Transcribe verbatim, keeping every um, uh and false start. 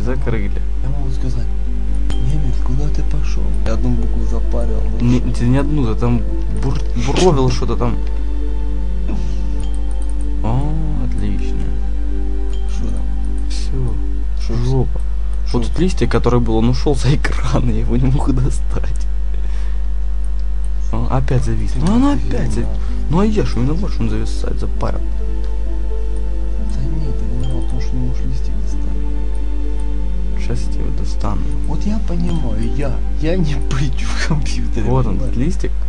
закрыли. Я могу сказать, немец, куда ты пошел? Я одну букву запарил. Не, ты не одну, ты там бур, буровил что-то там. О, отлично. Что там? Все. Шо? Жопа. Шо? Вот тут листик, который был, он ушел за экран, я его не могу достать. О, опять завис. Ну он опять завис. Ну а я ж, не можешь он зависать, запарил. Да нет, ты виноват, потому что не можешь листик достать. Сейчас я его достану. Вот я понимаю, я, я не пытю в компьютере. Вот он, понимаешь? этот листик.